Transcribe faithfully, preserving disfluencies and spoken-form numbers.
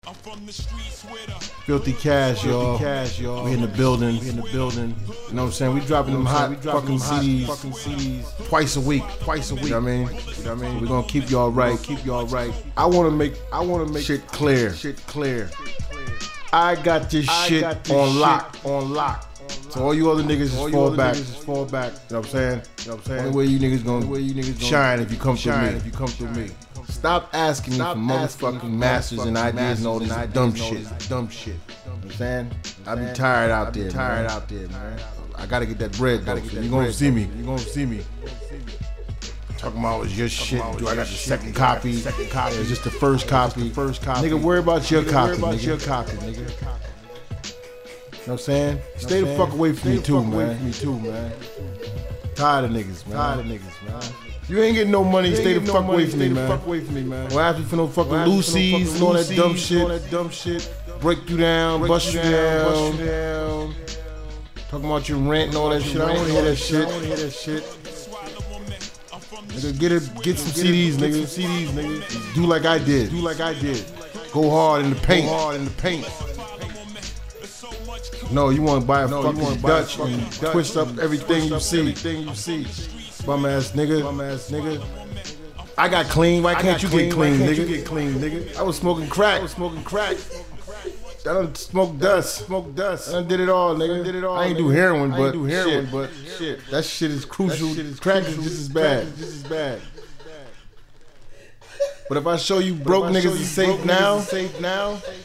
I'm from the streets with a Filthy cash, y'all. cash, y'all. We in the building. We in the building. You know what I'm saying? We dropping them hot fucking C Ds fucking C Ds twice a week. twice a week. You know what I mean? You know what I mean? We're gonna keep y'all right. Keep y'all right. I wanna make I want to make shit clear. Shit clear. I got this I shit got this on shit lock. On lock. So all you other niggas is All you fall other back. niggas is fall back. You know what I'm saying? You know what I'm saying? Only way you niggas gonna Only way you niggas gonna shine if you come through shine me. if you come through me. Stop asking me Stop for asking me motherfucking for masters and motherfucking ideas and all this masters and dumb ideas and all shit. this Dumb shit. You know what I'm saying? I be saying? tired out I be there, tired man. out there, man. I gotta get that bread, Gotta though. get So that you gonna bread, see though. me. You gonna see me. Talking about was your shit. about Do was I got your the shit. second Do I got copy? the second copy? It's just the first copy. the first copy. Nigga, worry about your Nigga, copy, worry about nigga. your copy, nigga. You know what I'm saying? Stay Stay the fuck away from me too, Away man. from me too, man. Tired of niggas, man. Tired of niggas, man. You ain't getting no money. You Stay ain't the getting fuck no away money, from stay me, the man. fuck away from me, man. Don't ask me for no fucking Don't ask me for no Lucy's fucking and all that dumb Lucy's shit. and all that dumb shit. Break you down, Break bust you you down, down. bust you down. Talking about your rent and all that shit. I don't wanna hear that shit. I wanna hear that shit. Nigga, get it, get some Get C Ds, Get nigga. some C Ds, nigga. Do like I did. Do like I did. Go hard in the paint. Go hard in the paint. No, you want to buy a No, you fucking wanna buy a Dutch fucking and Dutch twist up and everything twist you up see. Everything you see. Bum ass nigga. Bum ass nigga. I got clean. Why I can't got you clean. get clean, Why can't nigga? you get clean, nigga? I was smoking crack. I was smoking crack. I done smoked dust. Smoke dust. I done did it all, nigga. I did it all, I ain't do nigga. heroin, I but ain't do heroin, shit. but shit. That shit is crucial. That shit is crack crucial. is just as Crack bad. is just as bad. But if I show you broke But if I niggas show is you safe broke niggas now, is safe now.